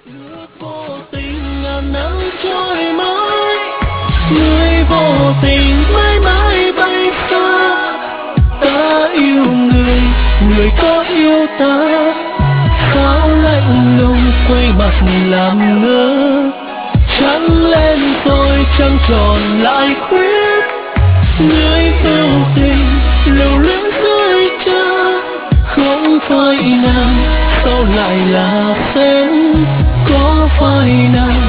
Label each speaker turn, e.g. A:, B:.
A: Nước vô tình ngàn năm trôi mãi, người vô tình mãi mãi bay xa. Ta yêu người, người có yêu ta, sao lạnh lùng quay mặt làm ngơ. Trắng lên tôi trăng tròn lại khuyết, người vô tình lưu luyến dưới cha. Không phải nàng sao lại là phép, có phải nàng